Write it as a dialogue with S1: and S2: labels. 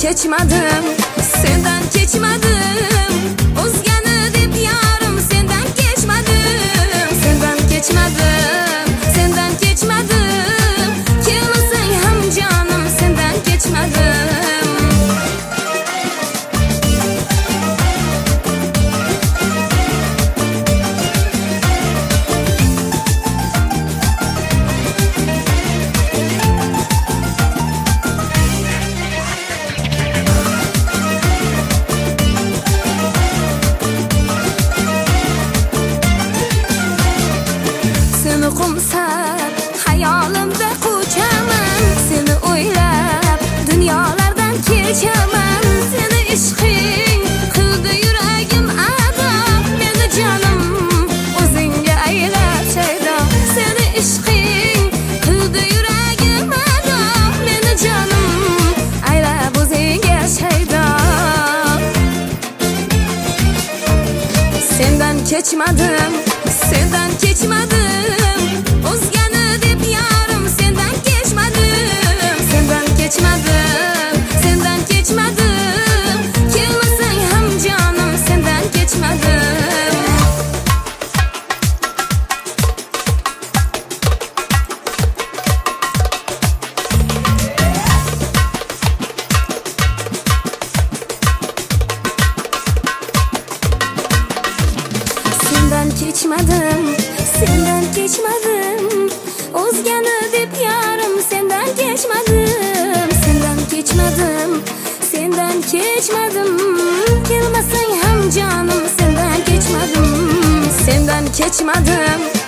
S1: kechmadim, sendan kechmadim. O'zgani deb yarim sendan kechmadim, sendan kechmadim, sendan kechmadim. Kelmasang ham jonim sendan kechmadim. Qumsab hayolimda qo'chaman, seni o'ylab dunyolardan kechaman. Seni ishqing qildi yuragim ado, meni jonim o'zingga aylab shaydo. Seni ishqing qildi yuragim ado, meni jonim aylab o'zingga shaydo. Sendan kechmadim, sendan kechmadim. O'zgani deb yarim sendan kechmadim, sendan kechmadim, sendan kechmadim. Kelmasang ham jonim sendan kechmadim. Sendan kechmadim, sendan kechmadim. O'zgani deb yarim sendan kechmadim, sendan kechmadim, sendan kechmadim. Kelmasang ham jonim sendan kechmadim, sendan kechmadim.